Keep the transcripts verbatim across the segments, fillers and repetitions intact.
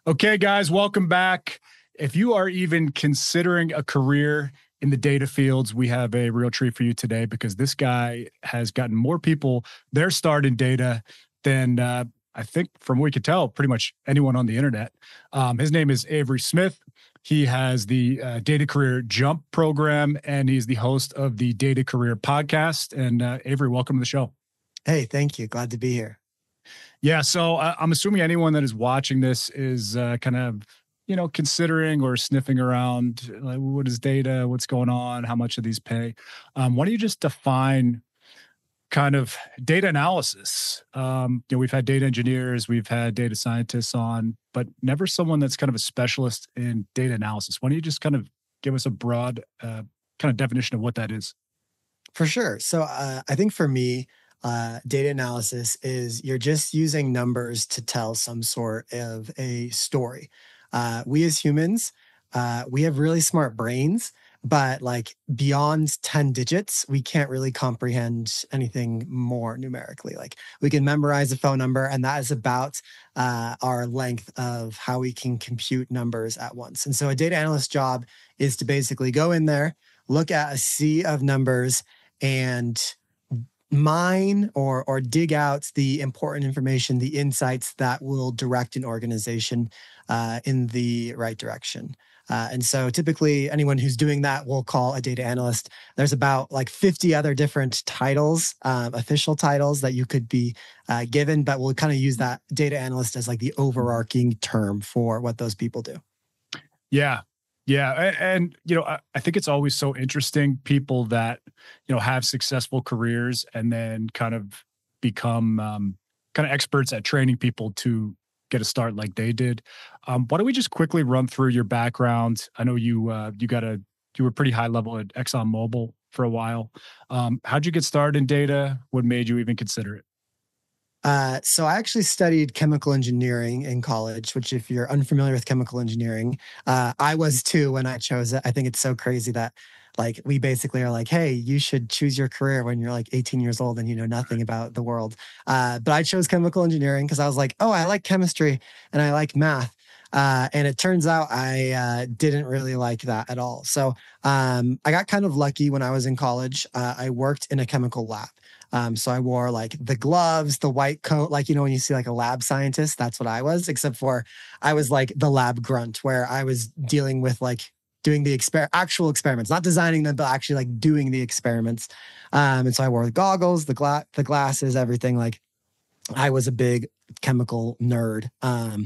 Okay, guys, welcome back. If you are even considering a career in the data fields, we have a real treat for you today because this guy has gotten more people their start in data than uh, I think, from what we could tell, pretty much anyone on the internet. Um, his name is Avery Smith. He has the uh, Data Career Jump program, and he's the host of the Data Career podcast. And uh, Avery, welcome to the show. Hey, thank you. Glad to be here. Yeah, so uh, I'm assuming anyone that is watching this is uh, kind of, you know, considering or sniffing around, like, what is data, what's going on, how much of these pay. Um, why don't you just define kind of data analysis? Um, you know, we've had data engineers, we've had data scientists on, but never someone that's kind of a specialist in data analysis. Why don't you just kind of give us a broad uh, kind of definition of what that is? For sure. So uh, I think for me, uh, data analysis is you're just using numbers to tell some sort of a story. Uh, we as humans, uh, we have really smart brains, but like beyond ten digits, we can't really comprehend anything more numerically. Like we can memorize a phone number, and that is about uh, our length of how we can compute numbers at once. And so a data analyst job is to basically go in there, look at a sea of numbers, and mine or or dig out the important information, the insights that will direct an organization uh, in the right direction. Uh, and so typically anyone who's doing that will call a data analyst. There's about like fifty other different titles, um, official titles that you could be uh, given, but we'll kind of use that data analyst as like the overarching term for what those people do. Yeah. Yeah. And, and you know, I, I think it's always so interesting people that, you know, have successful careers and then kind of become um, kind of experts at training people to get a start like they did. Um, why don't we just quickly run through your background? I know you, uh, you got a, you were pretty high level at ExxonMobil for a while. Um, how'd you get started in data? What made you even consider it? Uh, so I actually studied chemical engineering in college, which if you're unfamiliar with chemical engineering, uh, I was too when I chose it. I think it's so crazy that like we basically are like, hey, you should choose your career when you're like eighteen years old and you know nothing about the world. Uh, but I chose chemical engineering because I was like, oh, I like chemistry and I like math. Uh, and it turns out I uh, didn't really like that at all. So um, I got kind of lucky when I was in college. Uh, I worked in a chemical lab. Um, so I wore like the gloves, the white coat, like, you know, when you see like a lab scientist, that's what I was, except for I was like the lab grunt where I was dealing with like doing the exper- actual experiments, not designing them, but actually like doing the experiments. Um, and so I wore the goggles, the, gla- the glasses, everything. Like I was a big chemical nerd. Um,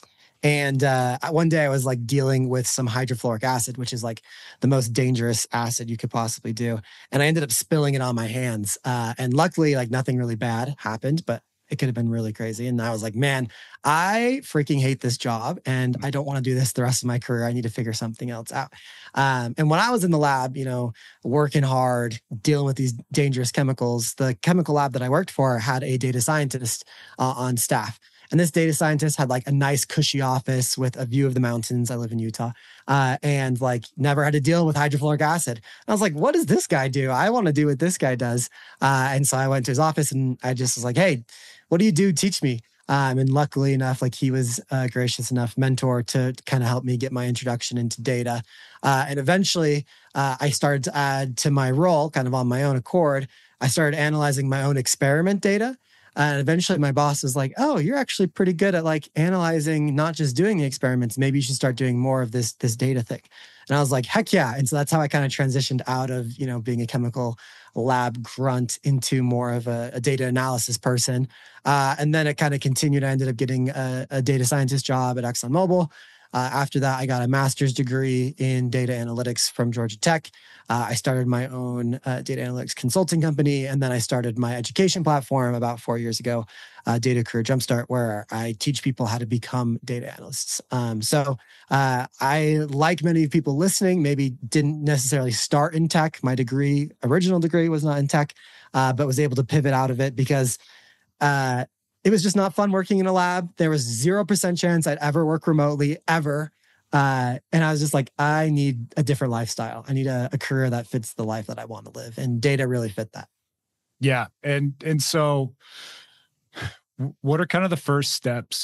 and uh, one day I was like dealing with some hydrofluoric acid, which is like the most dangerous acid you could possibly do. And I ended up spilling it on my hands. Uh, and luckily, like nothing really bad happened, but it could have been really crazy. And I was like, man, I freaking hate this job and I don't want to do this the rest of my career. I need to figure something else out. Um, and when I was in the lab, you know, working hard, dealing with these dangerous chemicals, the chemical lab that I worked for had a data scientist uh, on staff. And this data scientist had like a nice cushy office with a view of the mountains. I live in Utah, uh, and like never had to deal with hydrofluoric acid. And I was like, what does this guy do? I want to do what this guy does. Uh, and so I went to his office and I just was like, hey, what do you do? Teach me. Um, and luckily enough, like he was a gracious enough mentor to kind of help me get my introduction into data. Uh, and eventually uh, I started to add to my role kind of on my own accord. I started analyzing my own experiment data. And eventually my boss was like, oh, you're actually pretty good at like analyzing, not just doing the experiments. Maybe you should start doing more of this, this data thing. And I was like, heck yeah. And so that's how I kind of transitioned out of, you know, being a chemical lab grunt into more of a, a data analysis person. Uh, and then it kind of continued. I ended up getting a, a data scientist job at ExxonMobil. Uh, after that, I got a master's degree in data analytics from Georgia Tech. Uh, I started my own uh, data analytics consulting company, and then I started my education platform about four years ago, uh, Data Career Jumpstart, where I teach people how to become data analysts. Um, so uh, I, like many people listening, maybe didn't necessarily start in tech. My degree, original degree, was not in tech, uh, but was able to pivot out of it because uh, it was just not fun working in a lab. There was zero percent chance I'd ever work remotely, ever. Uh, and I was just like, I need a different lifestyle. I need a, a career that fits the life that I want to live. And data really fit that. Yeah. And, and so what are kind of the first steps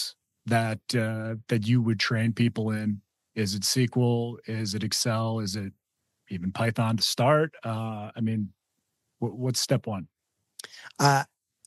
that uh, that you would train people in? Is it S Q L? Is it Excel? Is it even Python to start? Uh, I mean, wh- what's step one? Uh,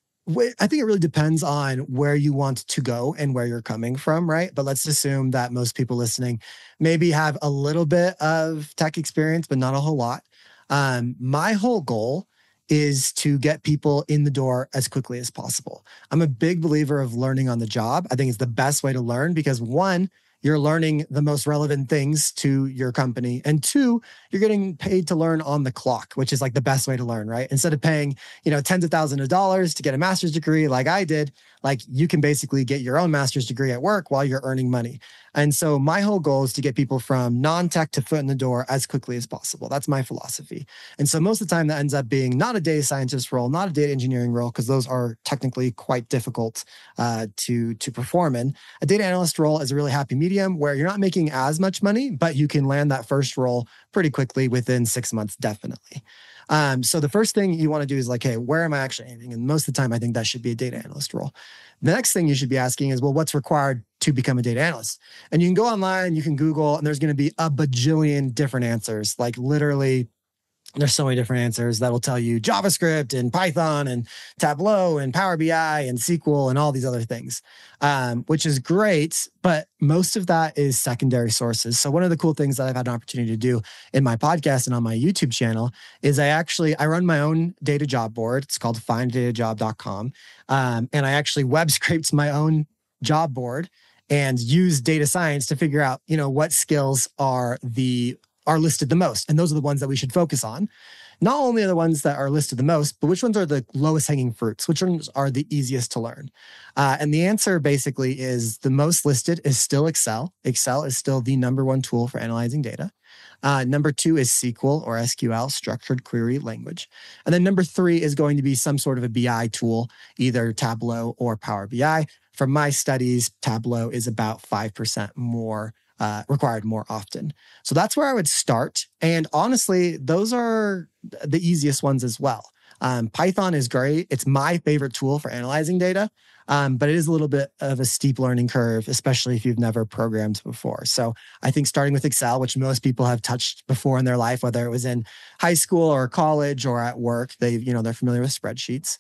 I think it really depends on where you want to go and where you're coming from, right? But let's assume that most people listening maybe have a little bit of tech experience, but not a whole lot. Um, my whole goal is to get people in the door as quickly as possible. I'm a big believer of learning on the job. I think it's the best way to learn because one, you're learning the most relevant things to your company. And two, you're getting paid to learn on the clock, which is like the best way to learn, right? Instead of paying, you know, tens of thousands of dollars to get a master's degree like I did, like you can basically get your own master's degree at work while you're earning money. And so my whole goal is to get people from non-tech to foot in the door as quickly as possible. That's my philosophy. And so most of the time that ends up being not a data scientist role, not a data engineering role, because those are technically quite difficult uh, to, to perform in. A data analyst role is a really happy medium where you're not making as much money, but you can land that first role pretty quickly within six months, definitely. Um, so the first thing you want to do is like, hey, where am I actually aiming? And most of the time, I think that should be a data analyst role. The next thing you should be asking is, well, what's required to become a data analyst? And you can go online, you can Google, and there's going to be a bajillion different answers, like literally there's so many different answers that will tell you JavaScript and Python and Tableau and Power B I and S Q L and all these other things, um, which is great. But most of that is secondary sources. So one of the cool things that I've had an opportunity to do in my podcast and on my YouTube channel is I actually, I run my own data job board. It's called find data job dot com. Um, and I actually web scraped my own job board and use data science to figure out, you know, what skills are the are listed the most. And those are the ones that we should focus on. Not only are the ones that are listed the most, but which ones are the lowest hanging fruits? Which ones are the easiest to learn? Uh, and the answer basically is the most listed is still Excel. Excel is still the number one tool for analyzing data. Uh, number two is S Q L or S Q L, structured query language. And then number three is going to be some sort of a B I tool, either Tableau or Power B I. From my studies, Tableau is about five percent more Uh, required more often. So that's where I would start. And honestly, those are the easiest ones as well. Um, Python is great. It's my favorite tool for analyzing data, um, but it is a little bit of a steep learning curve, especially if you've never programmed before. So I think starting with Excel, which most people have touched before in their life, whether it was in high school or college or at work, they, you know, they're familiar with spreadsheets.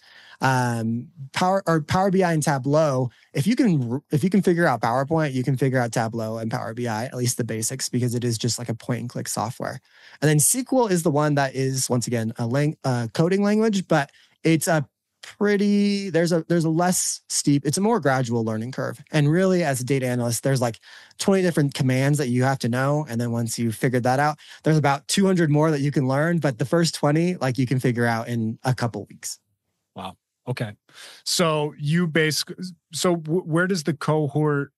Um, Power or Power B I and Tableau. If you can, if you can figure out PowerPoint, you can figure out Tableau and Power B I, at least the basics, because it is just like a point and click software. And then S Q L is the one that is, once again, a lang- uh, coding language, but it's a pretty, there's a, there's a less steep, it's a more gradual learning curve. And really as a data analyst, there's like twenty different commands that you have to know. And then once you figured that out, there's about two hundred more that you can learn, but the first twenty, like you can figure out in a couple weeks. Wow. Okay. So you basically, so w- where does the cohort,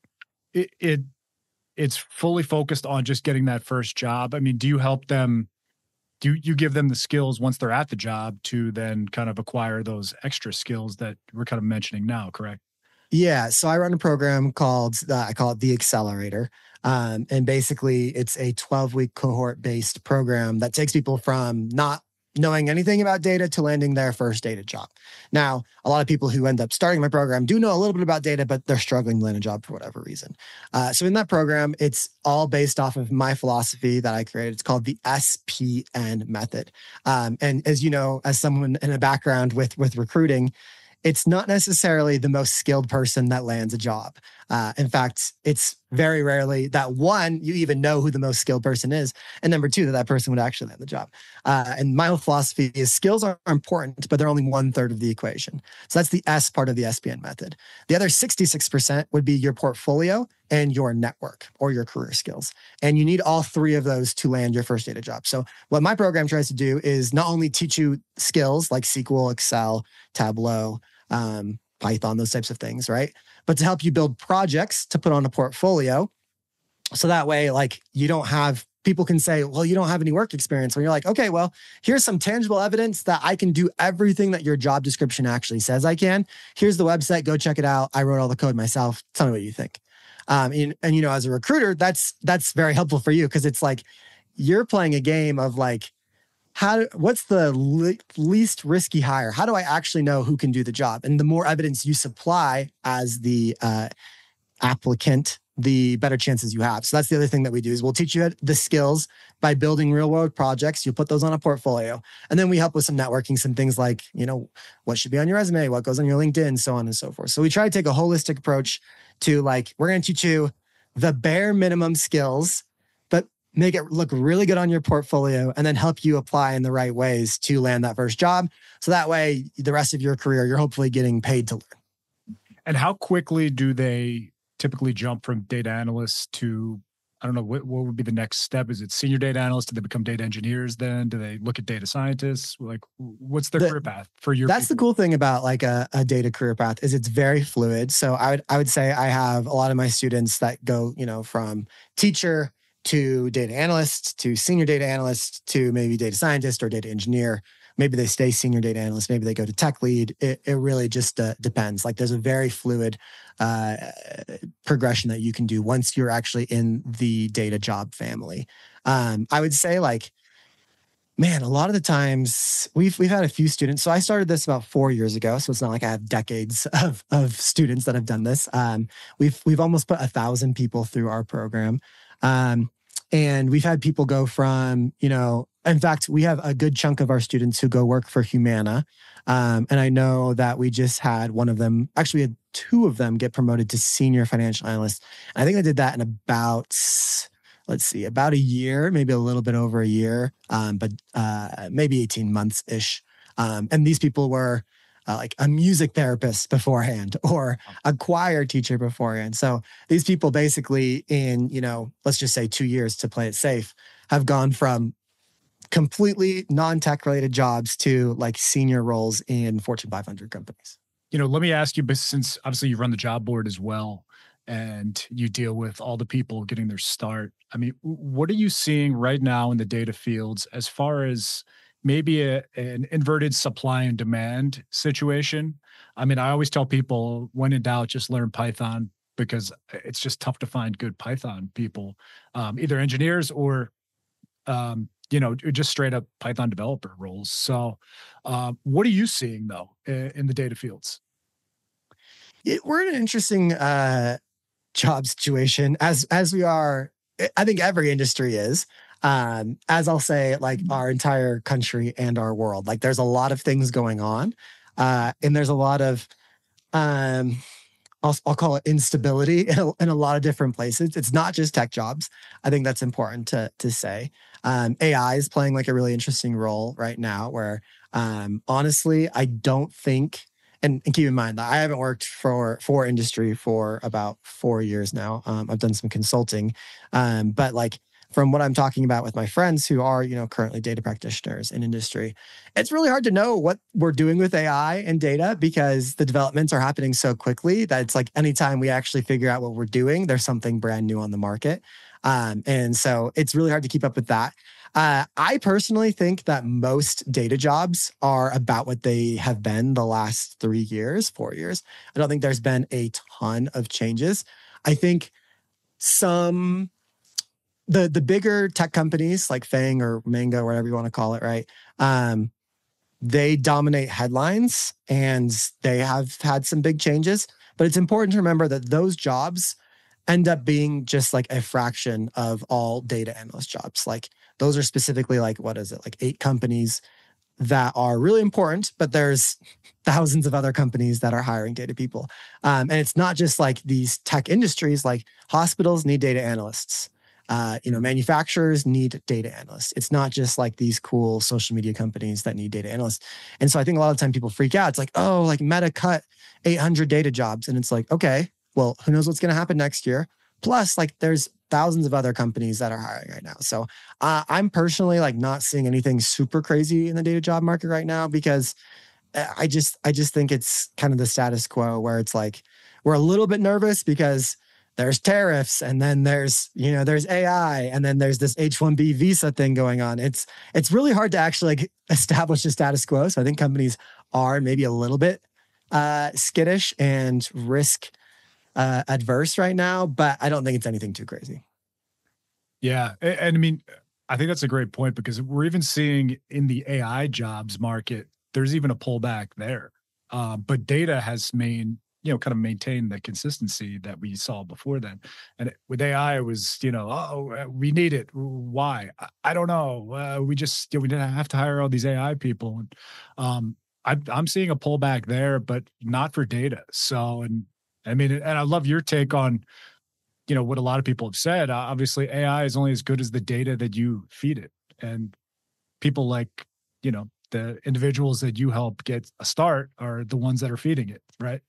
it, it, it's fully focused on just getting that first job. I mean, do you help them, do you give them the skills once they're at the job to then kind of acquire those extra skills that we're kind of mentioning now, correct? Yeah. So I run a program called, uh, I call it the Accelerator. Um, and basically it's a twelve week cohort based program that takes people from not knowing anything about data to landing their first data job. Now, a lot of people who end up starting my program do know a little bit about data, but they're struggling to land a job for whatever reason. Uh, so in that program, it's all based off of my philosophy that I created. It's called the S P N method. Um, and as you know, as someone in a background with, with recruiting, it's not necessarily the most skilled person that lands a job. Uh, in fact, it's very rarely that one, you even know who the most skilled person is. And number two, that that person would actually land the job. Uh, and my whole philosophy is skills are important, but they're only one third of the equation. So that's the S part of the S P N method. The other sixty-six percent would be your portfolio and your network or your career skills. And you need all three of those to land your first data job. So what my program tries to do is not only teach you skills like S Q L, Excel, Tableau, um, Python, those types of things, right? But to help you build projects to put on a portfolio. So that way, like you don't have, people can say, well, you don't have any work experience. When you're like, okay, well, here's some tangible evidence that I can do everything that your job description actually says I can. Here's the website, go check it out. I wrote all the code myself. Tell me what you think. Um, and, and, you know, as a recruiter, that's, that's very helpful for you because it's like, you're playing a game of like, how, what's the le- least risky hire? How do I actually know who can do the job? And the more evidence you supply as the, uh, applicant, the better chances you have. So that's the other thing that we do is we'll teach you the skills by building real world projects. You'll put those on a portfolio. And then we help with some networking, some things like, you know, what should be on your resume, what goes on your LinkedIn, so on and so forth. So we try to take a holistic approach to like, we're going to teach you the bare minimum skills, but make it look really good on your portfolio and then help you apply in the right ways to land that first job. So that way, the rest of your career, you're hopefully getting paid to learn. And how quickly do they typically jump from data analysts to, I don't know, what, what would be the next step? Is it senior data analysts? Do they become data engineers then? Do they look at data scientists? Like, what's their the, career path for your That's people? The cool thing about like a, a data career path is it's very fluid. So I would I would say I have a lot of my students that go, you know, from teacher to data analyst to senior data analyst to maybe data scientist or data engineer. Maybe they stay senior data analyst. Maybe they go to tech lead. It, it really just uh, depends. Like there's a very fluid uh, progression that you can do once you're actually in the data job family. Um, I would say like, man, a lot of the times we've we've had a few students. So I started this about four years ago. So it's not like I have decades of, of students that have done this. Um, we've we've almost put a thousand people through our program. Um, and we've had people go from, you know, in fact, we have a good chunk of our students who go work for Humana. Um, and I know that we just had one of them, actually we had two of them get promoted to senior financial analyst. And I think I did that in about, let's see, about a year, maybe a little bit over a year, um, but uh, maybe eighteen months-ish. Um, and these people were uh, like a music therapist beforehand or a choir teacher beforehand. So these people basically in, you know, let's just say two years to play it safe, have gone from completely non-tech related jobs to like senior roles in Fortune five hundred companies. You know, let me ask you, but since obviously you run the job board as well, and you deal with all the people getting their start. I mean, what are you seeing right now in the data fields as far as maybe a, an inverted supply and demand situation? I mean, I always tell people when in doubt, just learn Python because it's just tough to find good Python people, um, either engineers or um, you know, just straight up Python developer roles. So uh, what are you seeing though in, in the data fields? It, we're in an interesting uh, job situation as, as we are, I think every industry is, um, as I'll say, like our entire country and our world, like there's a lot of things going on uh, and there's a lot of, um, I'll, I'll call it instability in a, in a lot of different places. It's not just tech jobs. I think that's important to, to say. Um, A I is playing like a really interesting role right now where um, honestly, I don't think, and, and keep in mind that I haven't worked for, for industry for about four years now. Um, I've done some consulting, um, but like from what I'm talking about with my friends who are, you know, currently data practitioners in industry, it's really hard to know what we're doing with A I and data because the developments are happening so quickly that it's like anytime we actually figure out what we're doing, there's something brand new on the market. Um, and so it's really hard to keep up with that. Uh, I personally think that most data jobs are about what they have been the last three years, four years. I don't think there's been a ton of changes. I think some... The the bigger tech companies like Fang or Mango, whatever you want to call it, right? Um, they dominate headlines and they have had some big changes. But it's important to remember that those jobs end up being just like a fraction of all data analyst jobs. Like those are specifically like, what is it? Like eight companies that are really important, but there's thousands of other companies that are hiring data people. Um, and it's not just like these tech industries, like hospitals need data analysts. Uh, you know, manufacturers need data analysts. It's not just like these cool social media companies that need data analysts. And so I think a lot of the time people freak out. It's like, oh, like Meta cut eight hundred data jobs. And it's like, okay, well, who knows what's going to happen next year? Plus, like there's thousands of other companies that are hiring right now. So uh, I'm personally like not seeing anything super crazy in the data job market right now because I just, I just think it's kind of the status quo where it's like, we're a little bit nervous because there's tariffs and then there's, you know, there's A I and then there's this H one B visa thing going on. It's, it's really hard to actually like establish a status quo. So I think companies are maybe a little bit uh, skittish and risk uh, adverse right now, but I don't think it's anything too crazy. Yeah. And, and I mean, I think that's a great point because we're even seeing in the A I jobs market, there's even a pullback there. Uh, but data has main, you know, kind of maintain the consistency that we saw before then. And it, with A I, it was, you know, oh, uh, we need it. Why? I, I don't know. Uh, we just, you know, we didn't have to hire all these A I people. And um, I, I'm seeing a pullback there, but not for data. So, and I mean, and I love your take on, you know, what a lot of people have said. Uh, obviously, A I is only as good as the data that you feed it. And people like, you know, the individuals that you help get a start are the ones that are feeding it, right?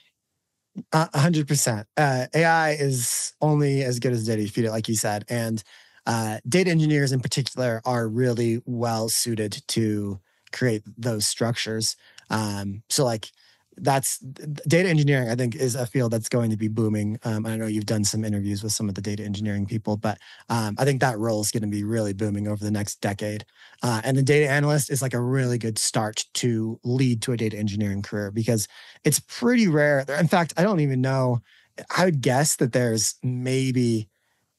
A hundred percent. Uh, A I is only as good as data you feed it, like you said. And uh, data engineers in particular are really well suited to create those structures. Um, so like that's data engineering, I think, is a field that's going to be booming. Um, I know you've done some interviews with some of the data engineering people, but um, I think that role is going to be really booming over the next decade. Uh, and the data analyst is like a really good start to lead to a data engineering career because it's pretty rare. In fact, I don't even know. I would guess that there's maybe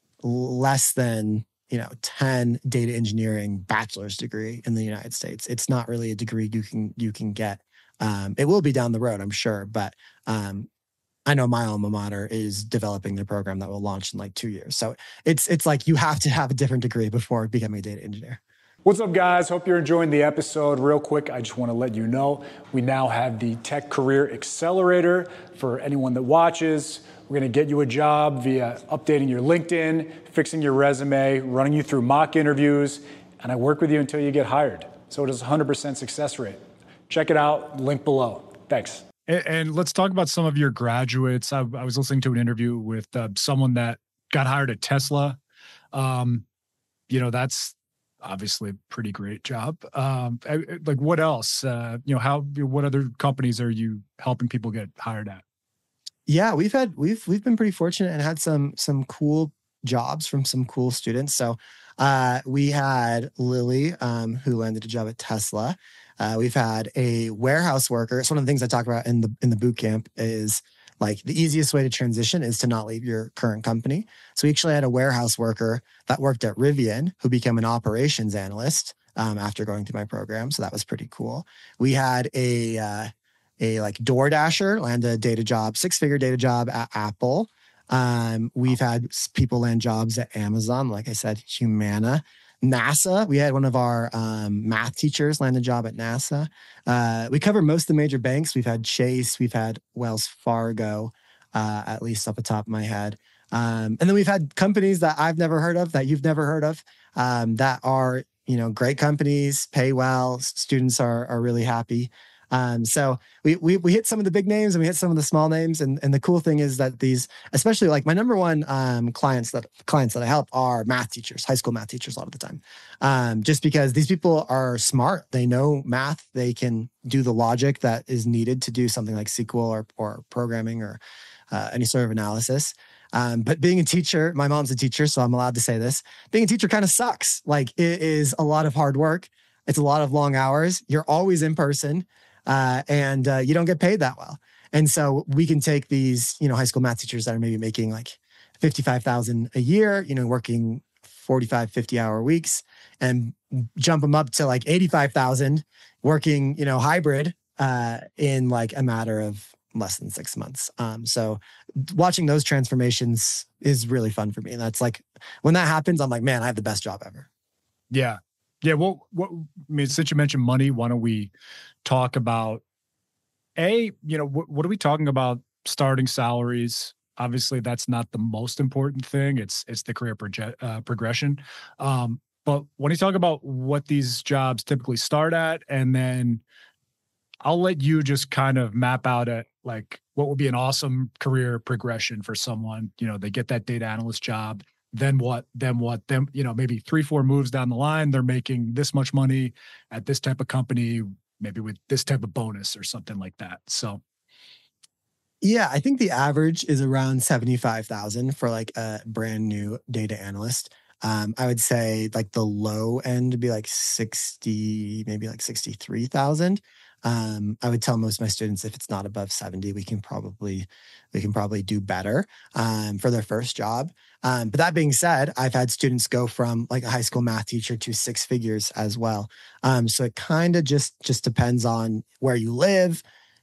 less than you know ten data engineering bachelor's degree in the United States. It's not really a degree you can you can get. Um, it will be down the road, I'm sure, but um, I know my alma mater is developing the program that will launch in like two years. So it's it's like you have to have a different degree before becoming a data engineer. What's up, guys? Hope you're enjoying the episode. Real quick, I just want to let you know we now have the Tech Career Accelerator for anyone that watches. We're going to get you a job via updating your LinkedIn, fixing your resume, running you through mock interviews, and I work with you until you get hired. So it is a one hundred percent success rate. Check it out, link below. Thanks. And, and let's talk about some of your graduates. I, I was listening to an interview with uh, someone that got hired at Tesla. Um, you know, that's obviously a pretty great job. Um, like what else? Uh, you know, how? What other companies are you helping people get hired at? Yeah, we've had we've we've been pretty fortunate and had some some cool jobs from some cool students. So uh, we had Lily, um, who landed a job at Tesla. Uh, we've had a warehouse worker. It's one of the things I talk about in the in the boot camp is like the easiest way to transition is to not leave your current company. So we actually had a warehouse worker that worked at Rivian who became an operations analyst um, after going through my program. So that was pretty cool. We had a uh, a like DoorDasher land a data job, six figure data job at Apple. Um, we've had people land jobs at Amazon, like I said, Humana. NASA, we had one of our um, math teachers land a job at NASA. Uh, we cover most of the major banks. We've had Chase, we've had Wells Fargo, uh, at least off the top of my head. Um, and then we've had companies that I've never heard of, that you've never heard of, um, that are, you know, great companies, pay well, students are are really happy. Um, so we, we we hit some of the big names and we hit some of the small names. And, and the cool thing is that these, especially like my number one um, clients that clients that I help are math teachers, high school math teachers a lot of the time. Um, just because these people are smart, they know math, they can do the logic that is needed to do something like S Q L or or programming or uh, any sort of analysis. Um, but being a teacher, my mom's a teacher, so I'm allowed to say this. Being a teacher kind of sucks. Like it is a lot of hard work. It's a lot of long hours. You're always in person. Uh, and uh, you don't get paid that well. And so we can take these, you know, high school math teachers that are maybe making like fifty-five thousand a year, you know, working forty-five, fifty hour weeks and jump them up to like eighty-five thousand working, you know, hybrid uh, in like a matter of less than six months. Um, so watching those transformations is really fun for me. And that's like, when that happens, I'm like, man, I have the best job ever. Yeah. Yeah. Well, what, I mean, since you mentioned money, why don't we talk about a, you know, what, what are we talking about starting salaries? Obviously that's not the most important thing. It's, it's the career proje- uh, progression. Um, but when you talk about what these jobs typically start at, and then I'll let you just kind of map out at like, what would be an awesome career progression for someone, you know, they get that data analyst job. Then what, then what, then, you know, maybe three, four moves down the line, they're making this much money at this type of company, maybe with this type of bonus or something like that. So. Yeah, I think the average is around seventy-five thousand for like a brand new data analyst. Um, I would say like the low end would be like sixty, maybe like sixty-three thousand. Um, I would tell most of my students if it's not above seventy, we can probably we can probably do better um, for their first job. Um, but that being said, I've had students go from like a high school math teacher to six figures as well. Um, so it kind of just just depends on where you live,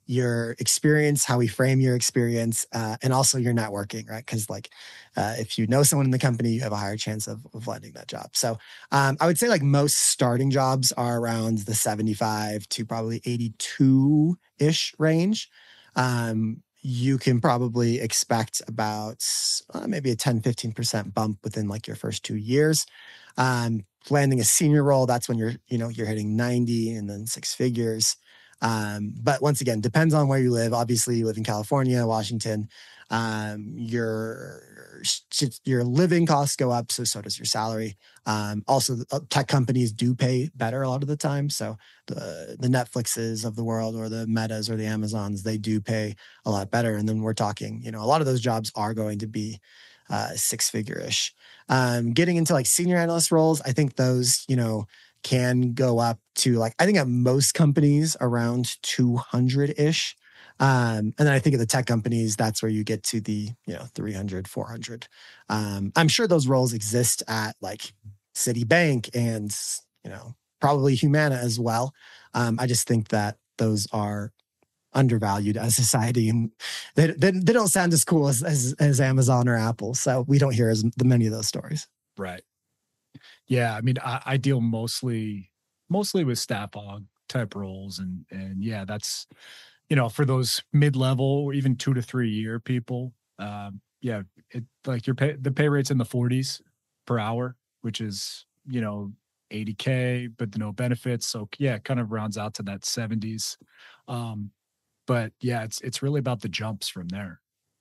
your experience, how we frame your experience, uh, and also your networking, right? Because like uh, if you know someone in the company, you have a higher chance of, of landing that job. So um, I would say like most starting jobs are around the seventy-five to probably eighty-two-ish range. Um, you can probably expect about uh, maybe a ten, fifteen percent bump within like your first two years. Um, landing a senior role, that's when you're, you know, you're hitting ninety and then six figures. Um, but once again, depends on where you live. Obviously, you live in California, Washington. Um, your your living costs go up, so so does your salary. Um, also, tech companies do pay better a lot of the time. So the the Netflixes of the world, or the Metas, or the Amazons, they do pay a lot better. And then we're talking, you know, a lot of those jobs are going to be uh, six figure ish. Um, getting into like senior analyst roles, I think those, you know, can go up to like, I think at most companies around two hundred ish. Um, and then I think at the tech companies, that's where you get to the, you know, three hundred, four hundred. Um, I'm sure those roles exist at like Citibank and, you know, probably Humana as well. Um, I just think that those are undervalued as society, and they, they, they don't sound as cool as, as, as Amazon or Apple. So we don't hear as many of those stories. Right. Yeah. I mean, I, I deal mostly, mostly with staff aug type roles. And, and yeah, that's, you know, for those mid-level or even two to three year people. Um, yeah. It like your pay, the pay rate's in the forties per hour, which is, you know, eighty K, but no benefits. So yeah, it kind of rounds out to that seventies. Um, But yeah, it's it's really about the jumps from there.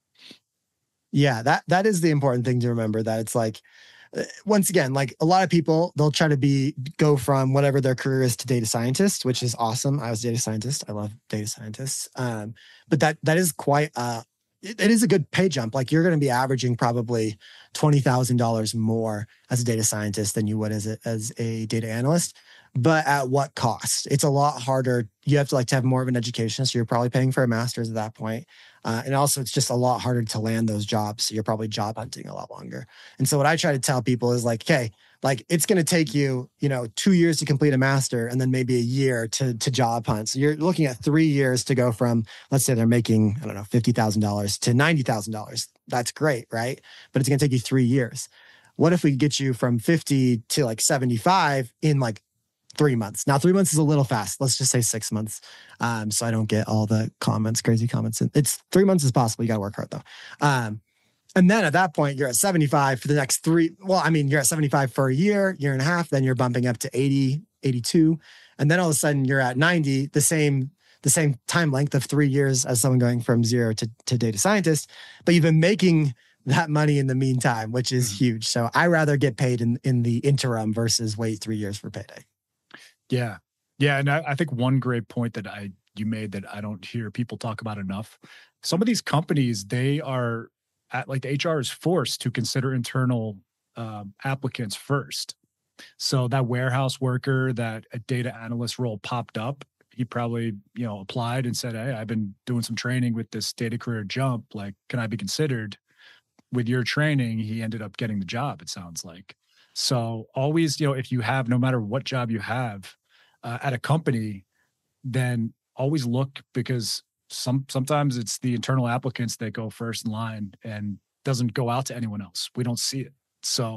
Yeah, that that is the important thing to remember, that it's like, once again, like a lot of people, they'll try to be go from whatever their career is to data scientist, which is awesome. I was a data scientist. I love data scientists. Um, but that that is quite uh it, it is a good pay jump. Like you're going to be averaging probably twenty thousand dollars more as a data scientist than you would as a, as a data analyst. But at what cost? It's a lot harder. You have to like to have more of an education. So you're probably paying for a master's at that point. Uh, and also it's just a lot harder to land those jobs. So you're probably job hunting a lot longer. And so what I try to tell people is like, okay, like it's going to take you, you know, two years to complete a master and then maybe a year to, to job hunt. So you're looking at three years to go from, let's say they're making, I don't know, fifty thousand dollars to ninety thousand dollars. That's great, right? But it's going to take you three years. What if we get you from fifty to like seventy-five in like three months? Now, three months is a little fast. Let's just say six months. Um, so I don't get all the comments, crazy comments. It's three months is possible. You got to work hard though. Um, and then at that point, you're at seventy-five for the next three. Well, I mean, you're at seventy-five for a year, year and a half. Then you're bumping up to eighty, eighty-two. And then all of a sudden you're at ninety, the same, the same time length of three years as someone going from zero to, to data scientist. But you've been making that money in the meantime, which is huge. So I rather get paid in, in the interim versus wait three years for payday. Yeah. Yeah. And I, I think one great point that I you made that I don't hear people talk about enough. Some of these companies, they are at like the H R is forced to consider internal um, applicants first. So that warehouse worker, that a data analyst role popped up, he probably, you know, applied and said, hey, I've been doing some training with this data career jump. Like, can I be considered? With your training, he ended up getting the job, it sounds like. So always, you know, if you have, no matter what job you have uh, at a company, then always look, because some sometimes it's the internal applicants that go first in line and doesn't go out to anyone else. We don't see it. So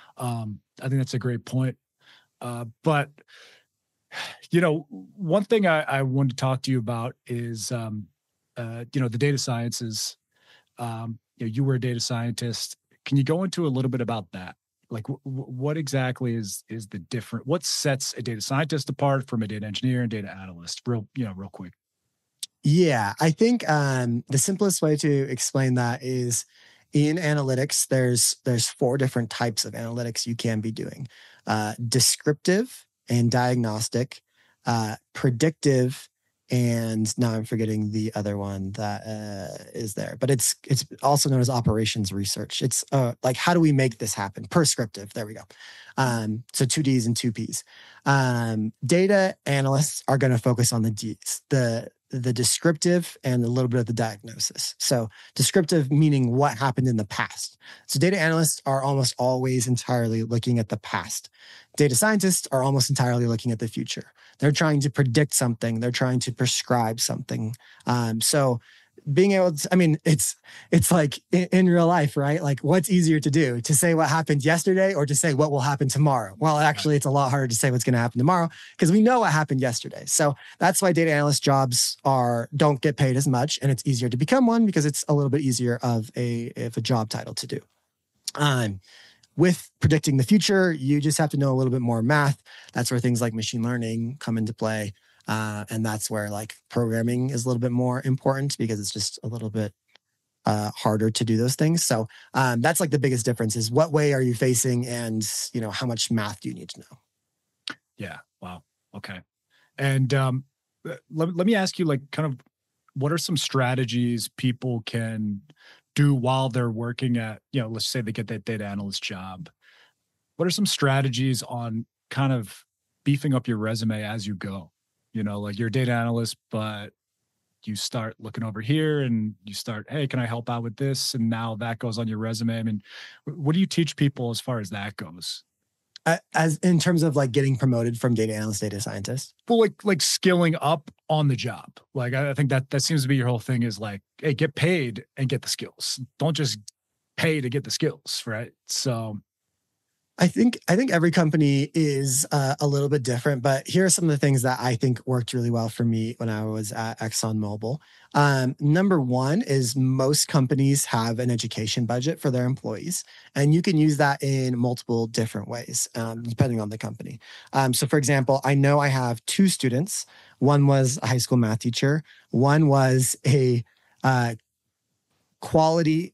um, I think that's a great point. Uh, but, you know, one thing I, I wanted to talk to you about is, um, uh, you know, the data sciences. Um, you know, you were a data scientist. Can you go into a little bit about that? Like, w- what exactly is is the different? What sets a data scientist apart from a data engineer and data analyst? Real, you know, real quick. Yeah, I think um, the simplest way to explain that is in analytics. There's there's four different types of analytics you can be doing: uh, descriptive and diagnostic, uh, predictive, and now I'm forgetting the other one that uh, is there, but it's it's also known as operations research. It's uh, like, how do we make this happen? Prescriptive. There we go. Um, so two Ds and two Ps. Um, data analysts are going to focus on the Ds. The the descriptive and a little bit of the diagnosis. So descriptive meaning what happened in the past. So data analysts are almost always entirely looking at the past. Data scientists are almost entirely looking at the future. They're trying to predict something. They're trying to prescribe something. Um, so being able to, I mean, it's it's like in, in real life, right? Like what's easier to do, to say what happened yesterday or to say what will happen tomorrow? Well, actually, it's a lot harder to say what's going to happen tomorrow because we know what happened yesterday. So that's why data analyst jobs are don't get paid as much, and it's easier to become one because it's a little bit easier of a of a job title to do. Um, with predicting the future, you just have to know a little bit more math. That's where things like machine learning come into play. Uh, and that's where like programming is a little bit more important because it's just a little bit uh, harder to do those things. So um, that's like the biggest difference is what way are you facing and, you know, how much math do you need to know? Yeah. Wow. Okay. And um, let, let me ask you like kind of what are some strategies people can do while they're working at, you know, let's say they get that data analyst job. What are some strategies on kind of beefing up your resume as you go? You know, like you're a data analyst, but you start looking over here and you start, hey, can I help out with this? And now that goes on your resume. I mean, what do you teach people as far as that goes? As in terms of like getting promoted from data analyst, data scientist? Well, like like skilling up on the job. Like I, I think that that seems to be your whole thing is like, hey, get paid and get the skills. Don't just pay to get the skills, right? So I think I think every company is uh, a little bit different, but here are some of the things that I think worked really well for me when I was at ExxonMobil. Um, number one is most companies have an education budget for their employees, and you can use that in multiple different ways, um, depending on the company. Um, so, for example, I know I have two students. One was a high school math teacher. One was a uh, quality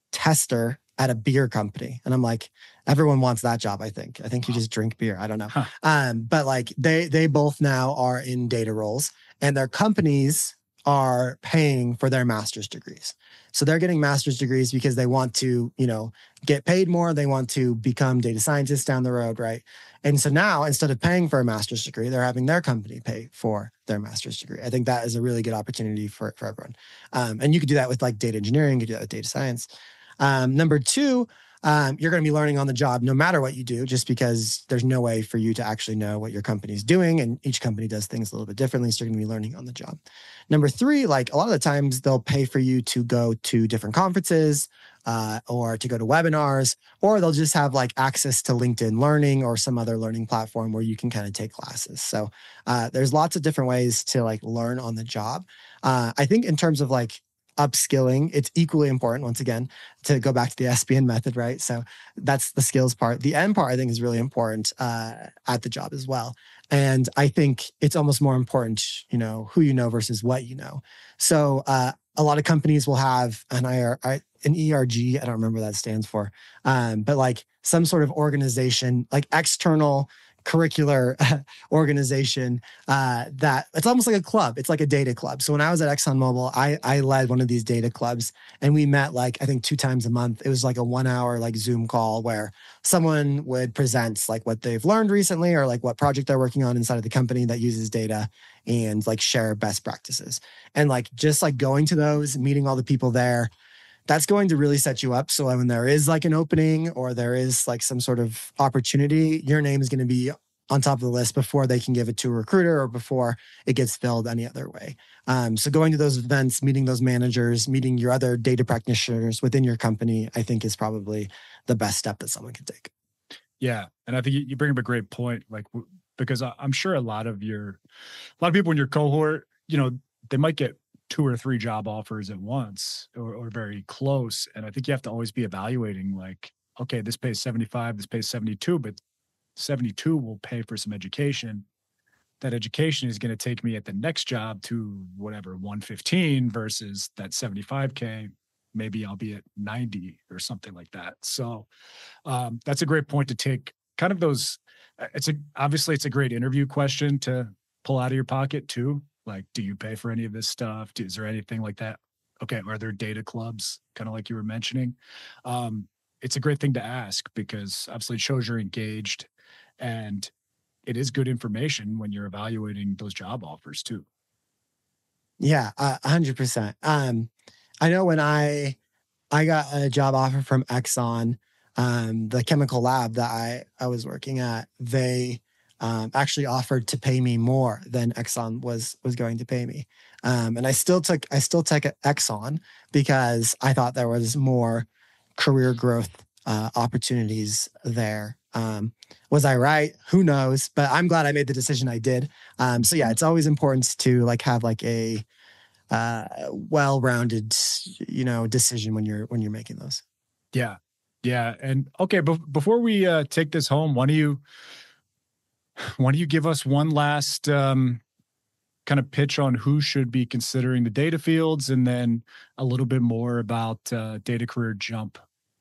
tester at a beer company. And I'm like, everyone wants that job, I think. I think you just drink beer. I don't know. Huh. Um, but like they they both now are in data roles and their companies are paying for their master's degrees. So they're getting master's degrees because they want to, you know, get paid more. They want to become data scientists down the road, right? And so now instead of paying for a master's degree, they're having their company pay for their master's degree. I think that is a really good opportunity for, for everyone. Um, and you could do that with like data engineering, you could do that with data science. Um, number two, um, you're going to be learning on the job no matter what you do, just because there's no way for you to actually know what your company is doing. And each company does things a little bit differently. So you're going to be learning on the job. Number three, like a lot of the times they'll pay for you to go to different conferences uh, or to go to webinars, or they'll just have like access to LinkedIn Learning or some other learning platform where you can kind of take classes. So uh, there's lots of different ways to like learn on the job. Uh, I think in terms of like upskilling, it's equally important, once again, to go back to the S P N method, right? So that's the skills part. The end part, I think, is really important uh, at the job as well. And I think it's almost more important, you know, who you know versus what you know. So uh, a lot of companies will have an I R, an E R G, I don't remember what that stands for, um, but like some sort of organization, like external curricular organization uh, that it's almost like a club. It's like a data club. So when I was at ExxonMobil, I, I led one of these data clubs and we met like, I think two times a month. It was like a one hour like Zoom call where someone would present like what they've learned recently or like what project they're working on inside of the company that uses data and like share best practices. And like, just like going to those, meeting all the people there, that's going to really set you up. So when there is like an opening or there is like some sort of opportunity, your name is going to be on top of the list before they can give it to a recruiter or before it gets filled any other way. Um, so going to those events, meeting those managers, meeting your other data practitioners within your company, I think is probably the best step that someone can take. Yeah. And I think you bring up a great point, like, because I'm sure a lot of your, a lot of people in your cohort, you know, they might get two or three job offers at once or, or very close. And I think you have to always be evaluating like, okay, this pays seventy-five, this pays seventy-two, but seventy-two will pay for some education. That education is going to take me at the next job to whatever, one fifteen versus that seventy-five K. Maybe I'll be at ninety or something like that. So um, that's a great point to take kind of those. It's a, obviously it's a great interview question to pull out of your pocket too. Like, do you pay for any of this stuff? Is there anything like that? Okay. Are there data clubs? Kind of like you were mentioning. Um, it's a great thing to ask because obviously it shows you're engaged and it is good information when you're evaluating those job offers too. Yeah, a hundred percent. Um, I know when I I got a job offer from Exxon, um, the chemical lab that I I was working at, they um, actually offered to pay me more than Exxon was was going to pay me, um, and I still took I still took Exxon because I thought there was more career growth uh, opportunities there. Um, was I right? Who knows? But I'm glad I made the decision I did. Um, so yeah, it's always important to like have like a uh, well-rounded, you know, decision when you're when you're making those. Yeah, yeah. And okay, be- before we uh, take this home, why don't you why don't you give us one last um, kind of pitch on who should be considering the data fields, and then a little bit more about uh, Data Career Jump.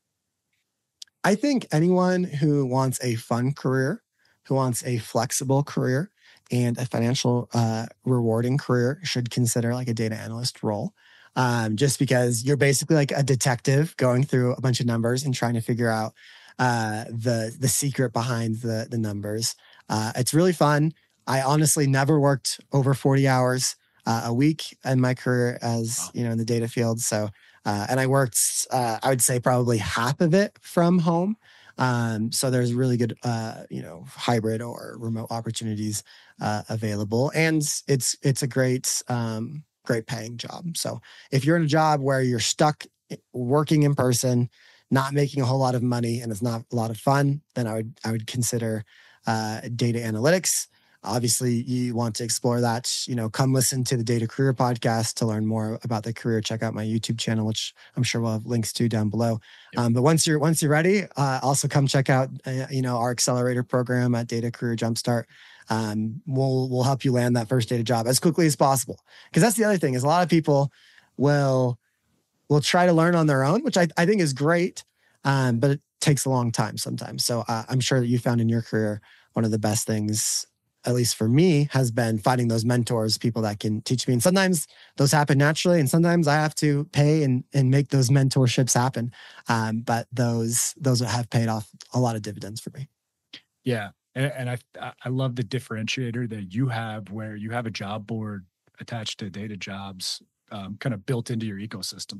I think anyone who wants a fun career, who wants a flexible career, and a financial uh, rewarding career should consider like a data analyst role. Um, just because you're basically like a detective going through a bunch of numbers and trying to figure out uh, the the secret behind the the numbers. Uh, it's really fun. I honestly never worked over forty hours uh, a week in my career as you know in the data field. So uh, and I worked, uh, I would say probably half of it from home. Um, so there's really good, uh, you know, hybrid or remote opportunities uh, available, and it's it's a great um, great paying job. So if you're in a job where you're stuck working in person, not making a whole lot of money, and it's not a lot of fun, then I would I would consider uh, data analytics. Obviously, you want to explore that, you know, come listen to the Data Career podcast to learn more about the career. Check out my YouTube channel, which I'm sure we'll have links to down below. Yep. Um, but once you're once you're ready, uh, also come check out, uh, you know, our accelerator program at Data Career Jumpstart. Um, we'll we'll help you land that first data job as quickly as possible. Because that's the other thing is a lot of people will will try to learn on their own, which I, I think is great, um, but it takes a long time sometimes. So uh, I'm sure that you found in your career one of the best things, at least for me, has been finding those mentors, people that can teach me. And sometimes those happen naturally, and sometimes I have to pay and and make those mentorships happen. Um, but those those have paid off a lot of dividends for me. Yeah, and, and I I love the differentiator that you have, where you have a job board attached to data jobs, um, kind of built into your ecosystem.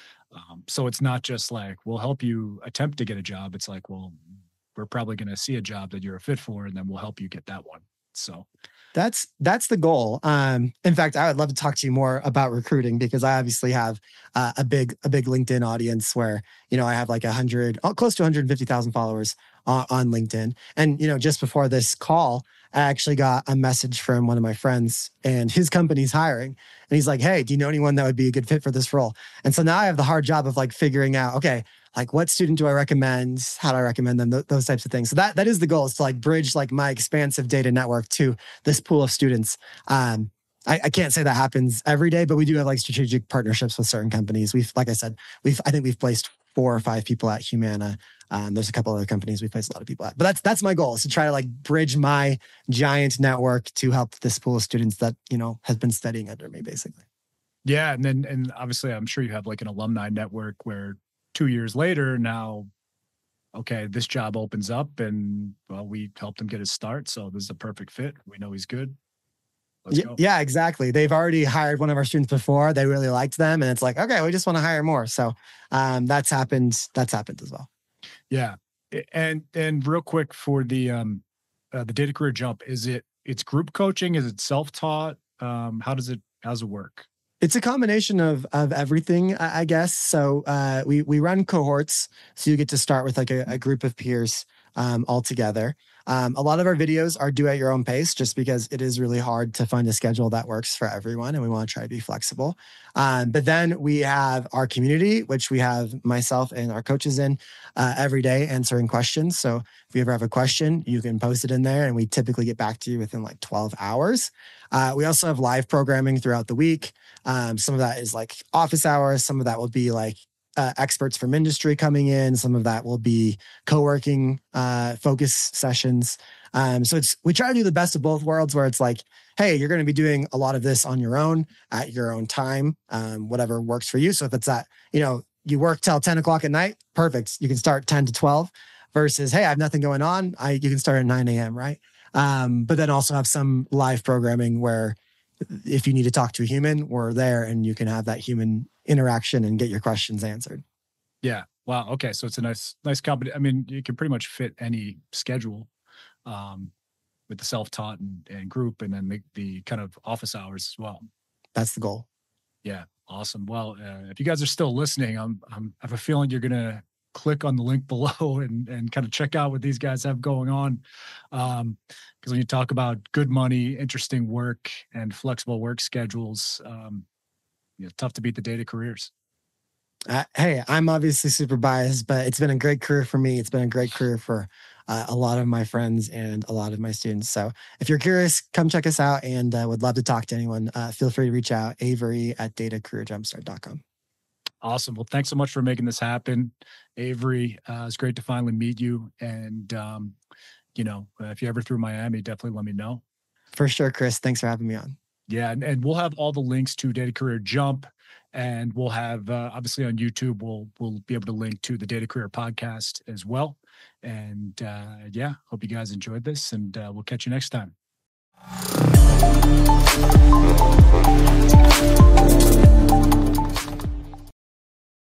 Um, so it's not just like we'll help you attempt to get a job. It's like, well, we're probably going to see a job that you're a fit for, and then we'll help you get that one. So that's that's the goal. Um, in fact, I would love to talk to you more about recruiting because I obviously have uh, a big a big LinkedIn audience where you know I have like a hundred, close to one hundred fifty thousand followers on, on LinkedIn. And you know, just before this call, I actually got a message from one of my friends, and his company's hiring. And he's like, "Hey, do you know anyone that would be a good fit for this role?" And so now I have the hard job of like figuring out, okay, like what student do I recommend? How do I recommend them? Th- those types of things. So that that is the goal, is to like bridge like my expansive data network to this pool of students. Um, I, I can't say that happens every day, but we do have like strategic partnerships with certain companies. We've, like I said, we've I think we've placed four or five people at Humana. Um, there's a couple other companies we place a lot of people at, but that's that's my goal, is to try to like bridge my giant network to help this pool of students that you know has been studying under me, basically. Yeah, and then and obviously, I'm sure you have like an alumni network where two years later now, okay, this job opens up, and well, we helped him get his start, so this is a perfect fit. We know he's good. Let's yeah, go. Yeah, exactly. They've already hired one of our students before. They really liked them, and it's like, okay, we just want to hire more. So um, that's happened. That's happened as well. Yeah, and and real quick for the um uh, the Data Career Jump, is it it's group coaching? Is it self taught? Um, how does it how does it work? It's a combination of of everything, I I guess. So uh, we we run cohorts, so you get to start with like a, a group of peers um, all together. Um, a lot of our videos are do at your own pace, just because it is really hard to find a schedule that works for everyone, and we want to try to be flexible. Um, but then we have our community, which we have myself and our coaches in uh, every day answering questions. So if you ever have a question, you can post it in there, and we typically get back to you within like twelve hours. Uh, we also have live programming throughout the week. Um, some of that is like office hours. Some of that will be like uh, experts from industry coming in. Some of that will be co-working uh, focus sessions. Um, so it's we try to do the best of both worlds, where it's like, hey, you're going to be doing a lot of this on your own at your own time, um, whatever works for you. So if it's at, you know, you work till ten o'clock at night, perfect. You can start ten to twelve versus, hey, I have nothing going on. I, you can start at nine a.m., right? Um, but then also have some live programming where if you need to talk to a human, we're there and you can have that human interaction and get your questions answered. Yeah. Wow. Okay. So it's a nice, nice company. I mean, you can pretty much fit any schedule um, with the self-taught and, and group, and then the, the kind of office hours as well. That's the goal. Yeah. Awesome. Well, uh, if you guys are still listening, I'm, I'm, I have a feeling you're going to click on the link below and, and kind of check out what these guys have going on. Um, because when you talk about good money, interesting work, and flexible work schedules, um, you know, tough to beat the data careers. Uh, hey, I'm obviously super biased, but it's been a great career for me. It's been a great career for uh, a lot of my friends and a lot of my students. So if you're curious, come check us out, and uh, would love to talk to anyone. Uh, feel free to reach out, Avery at data career jumpstart dot com. Awesome. Well, thanks so much for making this happen, Avery. Uh, it's great to finally meet you. And, um, you know, if you're ever through Miami, definitely let me know. For sure, Chris. Thanks for having me on. Yeah. And, and we'll have all the links to Data Career Jump. And we'll have, uh, obviously on YouTube, we'll we'll be able to link to the Data Career podcast as well. And uh, yeah, hope you guys enjoyed this, and uh, we'll catch you next time.